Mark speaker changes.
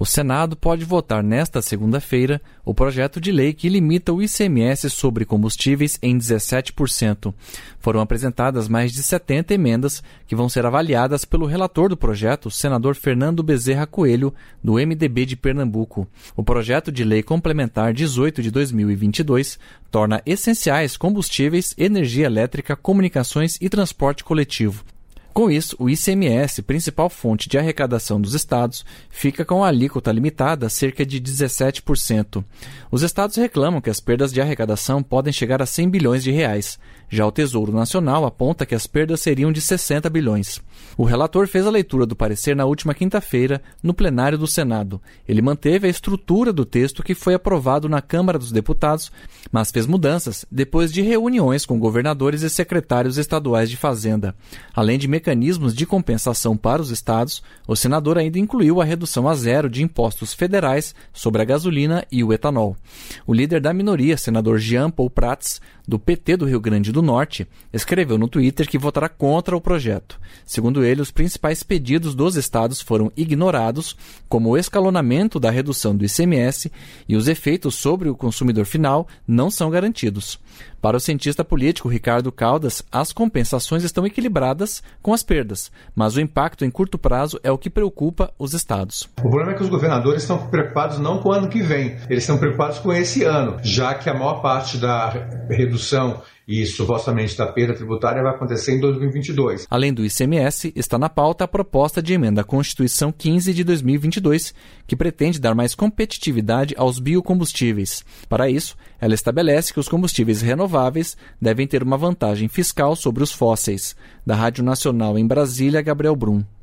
Speaker 1: O Senado pode votar nesta segunda-feira o projeto de lei que limita o ICMS sobre combustíveis em 17%. Foram apresentadas mais de 70 emendas que vão ser avaliadas pelo relator do projeto, o senador Fernando Bezerra Coelho, do MDB de Pernambuco. O projeto de lei complementar 18 de 2022 torna essenciais combustíveis, energia elétrica, comunicações e transporte coletivo. Com isso, o ICMS, principal fonte de arrecadação dos estados, fica com a alíquota limitada a cerca de 17%. Os estados reclamam que as perdas de arrecadação podem chegar a 100 bilhões de reais. Já o Tesouro Nacional aponta que as perdas seriam de 60 bilhões. O relator fez a leitura do parecer na última quinta-feira, no plenário do Senado. Ele manteve a estrutura do texto que foi aprovado na Câmara dos Deputados, mas fez mudanças depois de reuniões com governadores e secretários estaduais de Fazenda. Além de mecanismos de compensação para os estados, o senador ainda incluiu a redução a zero de impostos federais sobre a gasolina e o etanol. O líder da minoria, senador Jean Paul Prats, do PT do Rio Grande do Norte, escreveu no Twitter que votará contra o projeto. Segundo ele, os principais pedidos dos estados foram ignorados, como o escalonamento da redução do ICMS, e os efeitos sobre o consumidor final não são garantidos. Para o cientista político Ricardo Caldas, as compensações estão equilibradas com as perdas, mas o impacto em curto prazo é o que preocupa os estados.
Speaker 2: O problema é que os governadores estão preocupados não com o ano que vem, eles estão preocupados com esse ano, já que a maior parte da redução e supostamente da perda tributária vai acontecer em 2022.
Speaker 1: Além do ICMS, está na pauta a proposta de emenda à Constituição 15 de 2022, que pretende dar mais competitividade aos biocombustíveis. Para isso, ela estabelece que os combustíveis renováveis devem ter uma vantagem fiscal sobre os fósseis. Da Rádio Nacional em Brasília, Gabriel Brum.